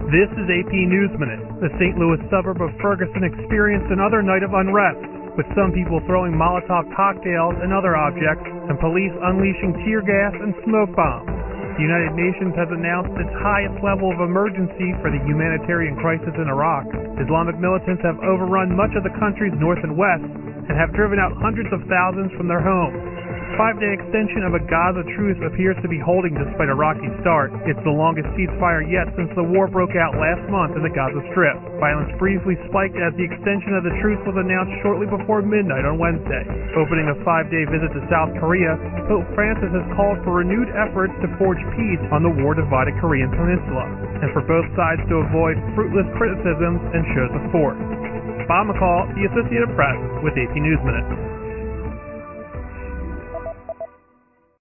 This is AP News Minute. The St. Louis suburb of Ferguson experienced another night of unrest, with some people throwing Molotov cocktails and other objects, and police unleashing tear gas and smoke bombs. The United Nations has announced its highest level of emergency for the humanitarian crisis in Iraq. Islamic militants have overrun much of the country's north and west and have driven out hundreds of thousands from their homes. A 5-day extension of a Gaza truce appears to be holding despite a rocky start. It's the longest ceasefire yet since the war broke out last month in the Gaza Strip. Violence briefly spiked as the extension of the truce was announced shortly before midnight on Wednesday. Opening a 5-day visit to South Korea, Pope Francis has called for renewed efforts to forge peace on the war-divided Korean peninsula, and for both sides to avoid fruitless criticisms and shows of force. Bob McCall, The Associated Press, with AP News Minute.